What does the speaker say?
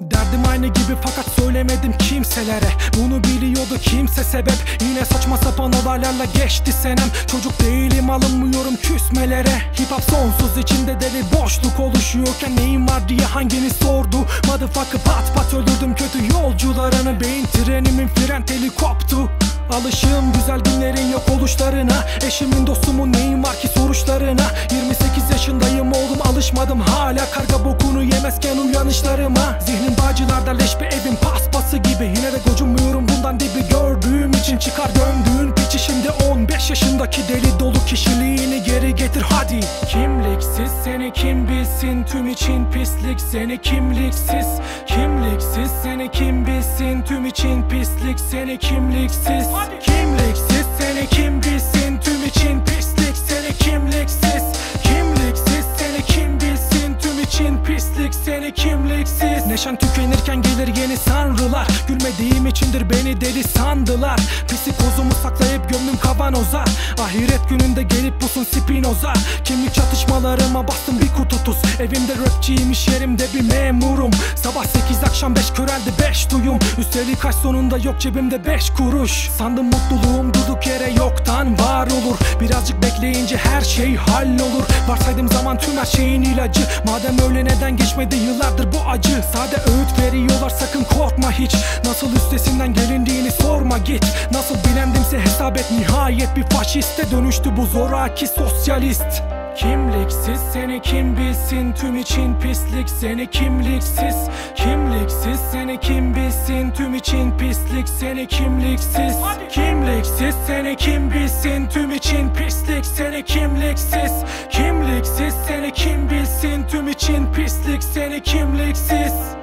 Derdim aynı gibi fakat söylemedim kimselere. Bunu biliyordu kimse sebep. Yine saçma sapan olaylarla geçti senem. Çocuk değilim, alınmıyorum küsmelere. Hip hop sonsuz, içinde deli boşluk oluşuyorken neyim var diye hangini sordu. Motherfucker pat pat öldürdüm kötü yolcularını. Beyin trenimin fren teli koptu. Alışığım güzel günlerin yok oluşlarına. Eşimin dostumun neyim var ki soruşlarına. 28 yaşındayım oğlum, alışmadım hala karga bokunu yemezken uyanışlarıma. Zihnim bağcılarda leş bir evin paspası gibi. Yine de gocunmuyorum bundan, dibi gördüğüm için çıkar döndüğün piçi. Şimdi 15 yaşındaki deli dolu kişiliğini geri getir hadi. Kimliksiz seni kim bilsin, tüm için pislik seni kimliksiz. Kimliksiz seni kim bilsin, tüm için pislik seni kimliksiz. Kimliksiz seni kim bilsin, tüm için pislik seni kimliksiz. Kimliksiz seni kim bilsin, tüm için pislik seni kimliksiz. Neşen tükenirken gelir yeni sanrılar. Gülmediğim içindir beni deli sandılar. Psikozumu saklayıp gömdüm kavanoza. Ahiret gününde gelip pusun Spinoza. Kimlik çatışmalarıma bastım bir kutu tuz. Evimde rapçiymiş, yerimde bir memurum. Sabah 8 akşam 5 köreldi 5 duyum. Üstelik kaç sonunda yok cebimde 5 kuruş. Sandım mutluluğum durduk yere yoktan var olur. Birazcık bekleyince her şey hallolur. Varsaydım zaman tüm her şeyin ilacı. Madem öyle neden geçmedi yıllardır bu acı. Sade öğüt veriyorlar, sakın korkma hiç. Nasıl üstesinden gelindiğini sorma git. Nasıl bilendimse hesap et, nihayet bir faşiste dönüştü bu zoraki sosyalist. Kimliksiz seni kim bilsin, tüm için pislik seni kimliksiz. Kimliksiz seni kim bilsin, tüm için pislik seni kimliksiz. Kimliksiz seni kim bilsin, tüm için pislik seni kimliksiz. Kimliksiz seni kim bilsin, tüm için pislik seni kimliksiz.